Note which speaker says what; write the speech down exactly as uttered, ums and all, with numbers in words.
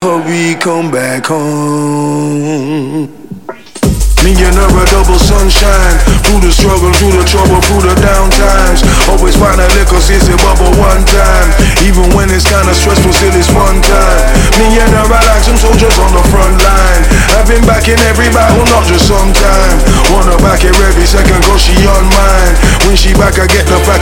Speaker 1: but we come back home. Me and her a double sunshine, through the struggle, through the trouble, through the down times. Always find a liquor, since it bubble one time. Even when it's kinda stressful, still it's fun time. Me and her are like some soldiers on the front line. I've been back in every battle, not just sometime. Wanna back her every second, cause she on mine. When she back, I get the fact